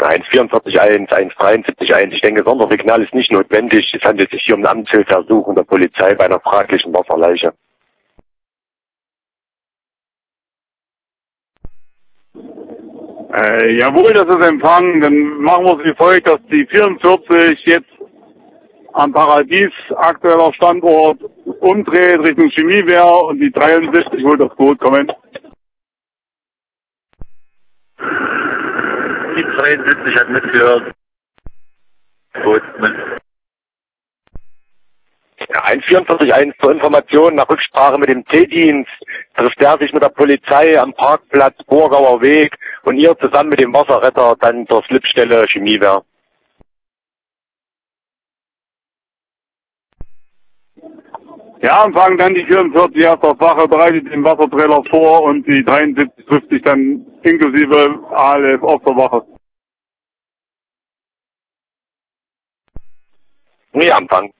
144.1, 173.1. Ich denke, Sondersignal ist nicht notwendig. Es handelt sich hier um eine Amtshilfeersuchung der Polizei bei einer fraglichen Wasserleiche. Jawohl, das ist empfangen. Dann machen wir es wie folgt, dass die 44 jetzt am Paradies aktueller Standort umdreht Richtung Chemiewehr und die 73 holt das Boot. Kommen. Die 73 hat mitgehört. Gut, mit. Ja, 144.1 zur Information nach Rücksprache mit dem T-Dienst trifft er sich mit der Polizei am Parkplatz Burgauer Weg und ihr zusammen mit dem Wasserretter dann zur Slipstelle Chemiewehr. Ja, empfangen dann die 44 erst auf Wache, bereitet den Wasserträger vor und die 73 trifft sich dann inklusive ALF auf der Wache. Ja, Empfang.